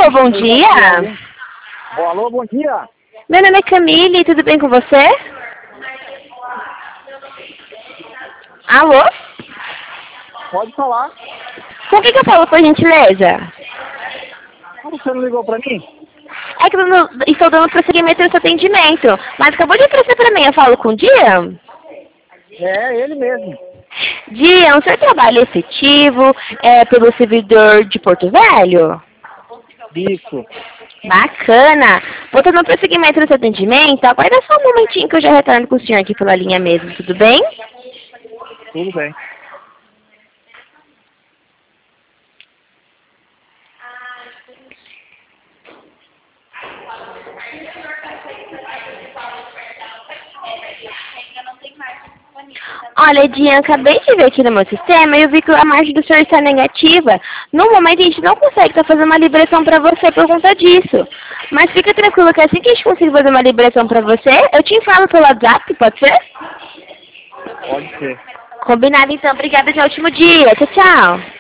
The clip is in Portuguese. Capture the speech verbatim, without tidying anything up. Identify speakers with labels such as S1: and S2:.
S1: Alô, bom dia.
S2: Bom, alô, bom dia.
S1: Meu nome é Camille, tudo bem com você? Alô?
S2: Pode falar.
S1: Com quem que eu falo, por gentileza?
S2: Como você não ligou pra mim?
S1: É que eu não- estou dando prosseguimento nesse atendimento, mas acabou de aparecer pra mim, eu falo com o Dia?
S2: É, ele mesmo.
S1: Dia, o seu trabalho é efetivo é, pelo servidor de Porto Velho?
S2: Isso.
S1: Bacana. Vou dando prosseguimento nesse atendimento, aguarda só um momentinho que eu já retorno com o senhor aqui pela linha mesmo, tudo bem?
S2: Tudo bem.
S1: Olha, Dian, acabei de ver aqui no meu sistema e eu vi que a margem do senhor está negativa. No momento a gente não consegue estar fazendo uma liberação para você por conta disso. Mas fica tranquilo que assim que a gente conseguir fazer uma liberação para você, eu te informo pelo WhatsApp, pode ser?
S2: Pode ser.
S1: Combinado então, obrigada, até o último dia. Tchau, tchau.